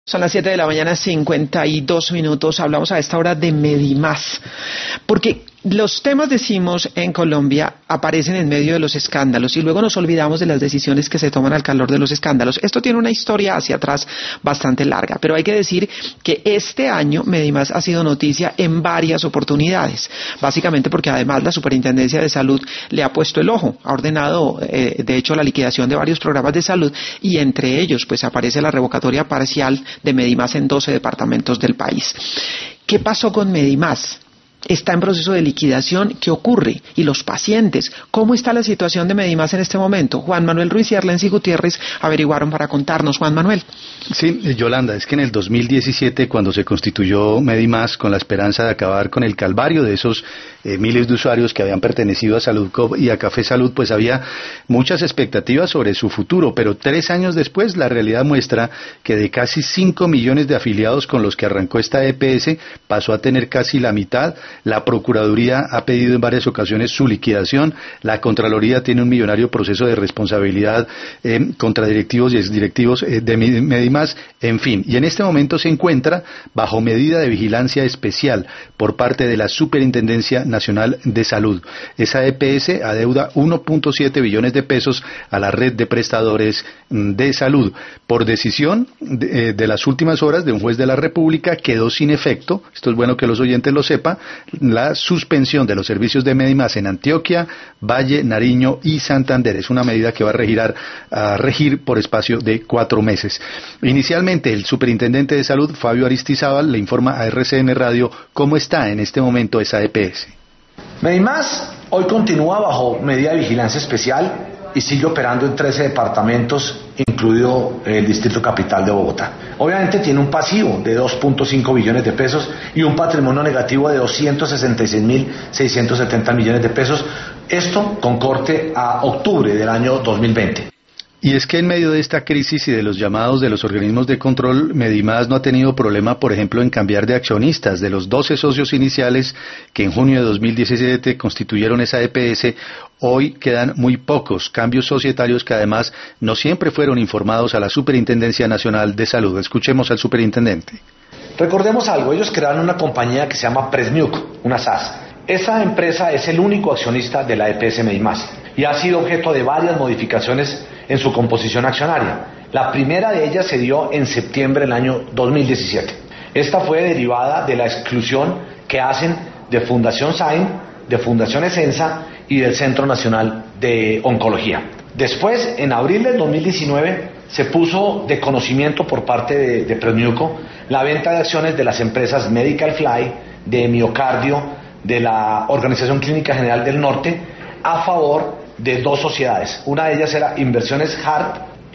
Son las 7 de la mañana, 52 minutos. Hablamos a esta hora de Medimás, porque los temas, decimos, en Colombia aparecen en medio de los escándalos y luego nos olvidamos de las decisiones que se toman al calor de los escándalos. Esto tiene una historia hacia atrás bastante larga, pero hay que decir que este año Medimás ha sido noticia en varias oportunidades, básicamente porque además la Superintendencia de Salud le ha puesto el ojo, ha ordenado de hecho la liquidación de varios programas de salud y entre ellos pues aparece la revocatoria parcial de Medimás en 12 departamentos del país. ¿Qué pasó con Medimás? Está en proceso de liquidación. ¿Qué ocurre? Y los pacientes, ¿cómo está la situación de Medimás en este momento? Juan Manuel Ruiz y Arlency Gutiérrez averiguaron para contarnos. Juan Manuel. Sí, Yolanda, es que en el 2017, cuando se constituyó Medimás con la esperanza de acabar con el calvario de esos miles de usuarios que habían pertenecido a Saludcoop y a Café Salud, pues había muchas expectativas sobre su futuro, pero 3 años después la realidad muestra que de casi 5 millones de afiliados con los que arrancó esta EPS, pasó a tener casi la mitad. La Procuraduría ha pedido en varias ocasiones su liquidación, la Contraloría tiene un millonario proceso de responsabilidad contra directivos y exdirectivos de Medimás, en fin, y en este momento se encuentra bajo medida de vigilancia especial por parte de la Superintendencia Nacional de Salud. Esa EPS adeuda 1.7 billones de pesos a la red de prestadores de salud. Por decisión de las últimas horas de un juez de la República quedó sin efecto, esto es bueno que los oyentes lo sepan, la suspensión de los servicios de Medimás en Antioquia, Valle, Nariño y Santander. Es una medida que va a regir por espacio de 4 meses. Inicialmente, el superintendente de salud, Fabio Aristizábal, le informa a RCN Radio cómo está en este momento esa EPS. Medimás hoy continúa bajo medida de vigilancia especial y sigue operando en 13 departamentos, incluido el Distrito Capital de Bogotá. Obviamente tiene un pasivo de 2.5 billones de pesos y un patrimonio negativo de 266.670 millones de pesos, esto con corte a octubre del año 2020. Y es que en medio de esta crisis y de los llamados de los organismos de control, Medimás no ha tenido problema, por ejemplo, en cambiar de accionistas. De los 12 socios iniciales que en junio de 2017 constituyeron esa EPS, hoy quedan muy pocos cambios societarios que además no siempre fueron informados a la Superintendencia Nacional de Salud. Escuchemos al superintendente. Recordemos algo, ellos crearon una compañía que se llama Presmiuc, una SAS. Esa empresa es el único accionista de la EPS Medimás y ha sido objeto de varias modificaciones en su composición accionaria. La primera de ellas se dio en septiembre del año 2017. Esta fue derivada de la exclusión que hacen de Fundación SAIN, de Fundación Esensa y del Centro Nacional de Oncología. Después, en abril del 2019, se puso de conocimiento por parte de Presmiuco la venta de acciones de las empresas Medical Fly, de Miocardio, de la Organización Clínica General del Norte, a favor de 2 sociedades. Una de ellas era Inversiones Harp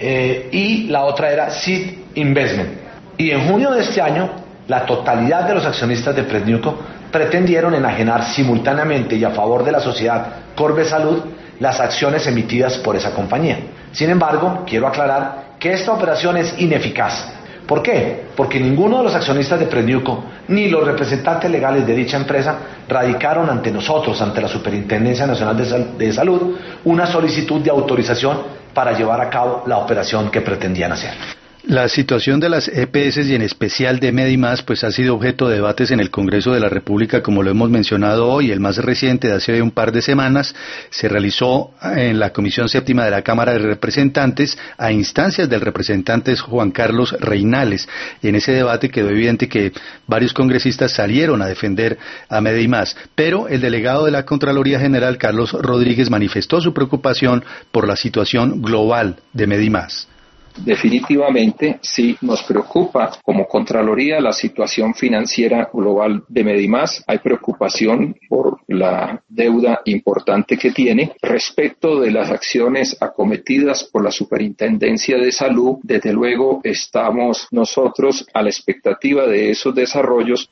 y la otra era Seed Investment. Y en junio de este año, la totalidad de los accionistas de Presmiuco pretendieron enajenar simultáneamente y a favor de la sociedad Corbe Salud las acciones emitidas por esa compañía. Sin embargo, quiero aclarar que esta operación es ineficaz. ¿Por qué? Porque ninguno de los accionistas de Presmiuco ni los representantes legales de dicha empresa radicaron ante nosotros, ante la Superintendencia Nacional de Salud, una solicitud de autorización para llevar a cabo la operación que pretendían hacer. La situación de las EPS y en especial de Medimás pues ha sido objeto de debates en el Congreso de la República, como lo hemos mencionado hoy. El más reciente, de hace un par de semanas, se realizó en la Comisión Séptima de la Cámara de Representantes a instancias del representante Juan Carlos Reinales. En ese debate quedó evidente que varios congresistas salieron a defender a Medimás, pero el delegado de la Contraloría General, Carlos Rodríguez, manifestó su preocupación por la situación global de Medimás. Definitivamente sí nos preocupa como Contraloría la situación financiera global de Medimás. Hay preocupación por la deuda importante que tiene. Respecto de las acciones acometidas por la Superintendencia de Salud, desde luego estamos nosotros a la expectativa de esos desarrollos.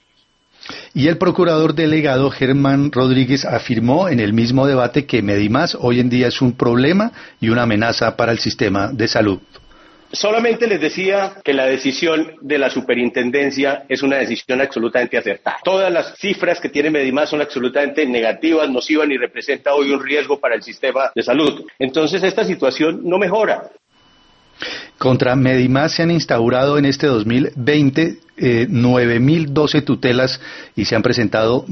Y el procurador delegado Germán Rodríguez afirmó en el mismo debate que Medimás hoy en día es un problema y una amenaza para el sistema de salud. Solamente les decía que la decisión de la superintendencia es una decisión absolutamente acertada. Todas las cifras que tiene Medimás son absolutamente negativas, nocivas y representa hoy un riesgo para el sistema de salud. Entonces esta situación no mejora. Contra Medimás se han instaurado en este 2020 9.012 tutelas y se han presentado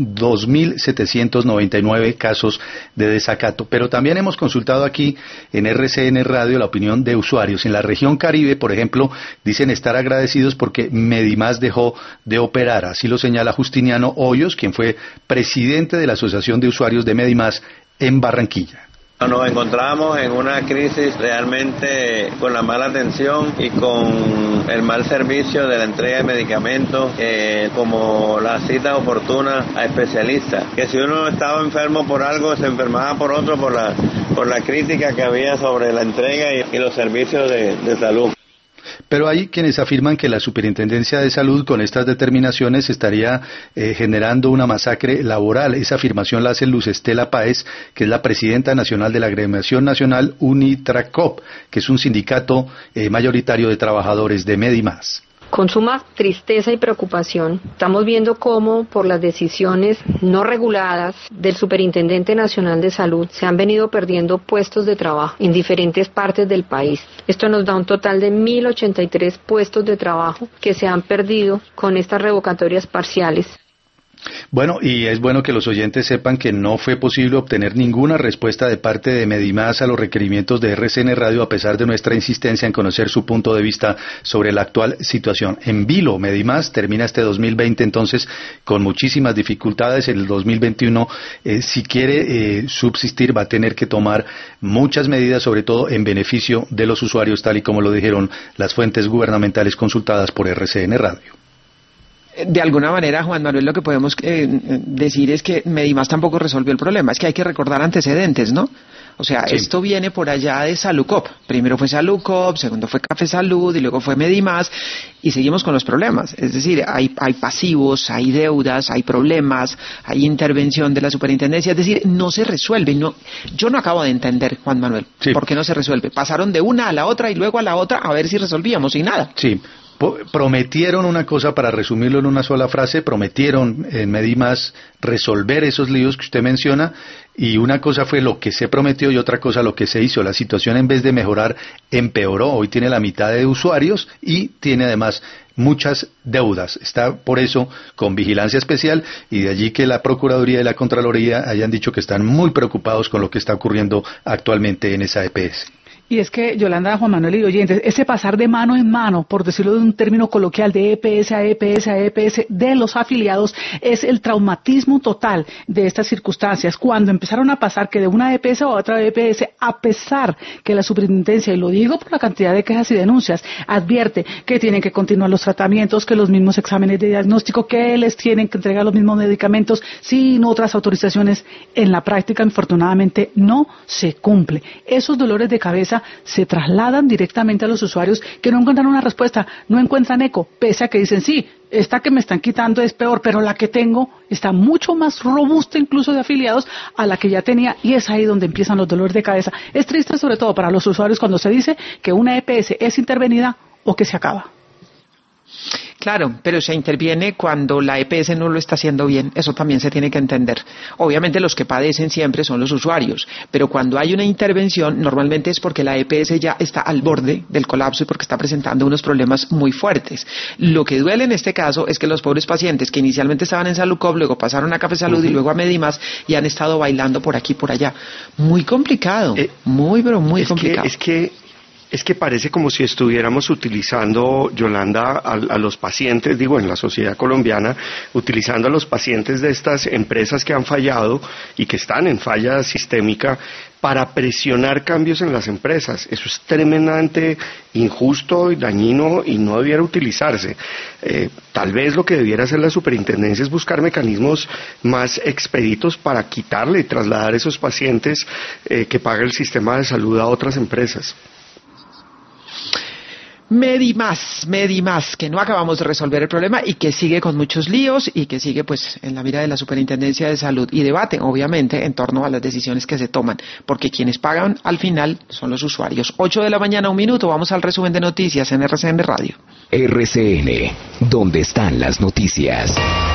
2.799 casos de desacato. Pero también hemos consultado aquí en RCN Radio la opinión de usuarios. En la región Caribe, por ejemplo, dicen estar agradecidos porque Medimás dejó de operar. Así lo señala Justiniano Hoyos, quien fue presidente de la Asociación de Usuarios de Medimás en Barranquilla. Nos encontramos en una crisis realmente con la mala atención y con el mal servicio de la entrega de medicamentos, como las citas oportunas a especialistas. Que si uno estaba enfermo por algo, se enfermaba por otro, por la crítica que había sobre la entrega y los servicios de salud. Pero hay quienes afirman que la Superintendencia de Salud con estas determinaciones estaría generando una masacre laboral. Esa afirmación la hace Luz Estela Páez, que es la presidenta nacional de la Agremiación Nacional Unitracop, que es un sindicato mayoritario de trabajadores de Medimás. Con suma tristeza y preocupación, estamos viendo cómo por las decisiones no reguladas del Superintendente Nacional de Salud se han venido perdiendo puestos de trabajo en diferentes partes del país. Esto nos da un total de 1.083 puestos de trabajo que se han perdido con estas revocatorias parciales. Bueno, y es bueno que los oyentes sepan que no fue posible obtener ninguna respuesta de parte de Medimás a los requerimientos de RCN Radio a pesar de nuestra insistencia en conocer su punto de vista sobre la actual situación. En vilo, Medimás termina este 2020 entonces con muchísimas dificultades. En el 2021, si quiere subsistir, va a tener que tomar muchas medidas, sobre todo en beneficio de los usuarios, tal y como lo dijeron las fuentes gubernamentales consultadas por RCN Radio. De alguna manera, Juan Manuel, lo que podemos decir es que Medimás tampoco resolvió el problema. Es que hay que recordar antecedentes, ¿no? O sea, sí. Esto viene por allá de Salucop. Primero fue Salucop, segundo fue Café Salud y luego fue Medimás y seguimos con los problemas. Es decir, hay pasivos, hay deudas, hay problemas, hay intervención de la superintendencia. Es decir, no se resuelve. Yo no acabo de entender, Juan Manuel, por qué no se resuelve. Pasaron de una a la otra y luego a la otra a ver si resolvíamos y nada. Sí. Prometieron una cosa, para resumirlo en una sola frase, prometieron en Medimás resolver esos líos que usted menciona, y una cosa fue lo que se prometió y otra cosa lo que se hizo. La situación, en vez de mejorar, empeoró. Hoy tiene la mitad de usuarios y tiene además muchas deudas. Está por eso con vigilancia especial, y de allí que la Procuraduría y la Contraloría hayan dicho que están muy preocupados con lo que está ocurriendo actualmente en esa EPS. Y es que, Yolanda, Juan Manuel y oyentes, ese pasar de mano en mano, por decirlo de un término coloquial, de EPS a EPS a EPS de los afiliados, es el traumatismo total de estas circunstancias. Cuando empezaron a pasar que de una EPS a otra EPS, a pesar que la superintendencia, y lo digo por la cantidad de quejas y denuncias, advierte que tienen que continuar los tratamientos, que los mismos exámenes de diagnóstico, que les tienen que entregar los mismos medicamentos sin otras autorizaciones, en la práctica, infortunadamente, no se cumple. Esos dolores de cabeza se trasladan directamente a los usuarios que no encuentran una respuesta, no encuentran eco, pese a que dicen, sí, esta que me están quitando es peor, pero la que tengo está mucho más robusta incluso de afiliados a la que ya tenía, y es ahí donde empiezan los dolores de cabeza. Es triste sobre todo para los usuarios cuando se dice que una EPS es intervenida o que se acaba. Claro, pero se interviene cuando la EPS no lo está haciendo bien. Eso también se tiene que entender. Obviamente los que padecen siempre son los usuarios, pero cuando hay una intervención normalmente es porque la EPS ya está al borde del colapso y porque está presentando unos problemas muy fuertes. Lo que duele en este caso es que los pobres pacientes que inicialmente estaban en Salucop, luego pasaron a Café Salud y luego a Medimás y han estado bailando por aquí y por allá. Muy complicado, muy complicado. Es que parece como si estuviéramos utilizando, Yolanda, a los pacientes, digo, en la sociedad colombiana, utilizando a los pacientes de estas empresas que han fallado y que están en falla sistémica para presionar cambios en las empresas. Eso es tremendamente injusto y dañino y no debiera utilizarse. Tal vez lo que debiera hacer la superintendencia es buscar mecanismos más expeditos para quitarle y trasladar esos pacientes que paga el sistema de salud a otras empresas. Medimás, que no acabamos de resolver el problema y que sigue con muchos líos y que sigue pues en la mira de la Superintendencia de Salud y debate obviamente en torno a las decisiones que se toman, porque quienes pagan al final son los usuarios. 8 de la mañana, 1 minuto, vamos al resumen de noticias en RCN Radio. RCN, ¿dónde están las noticias?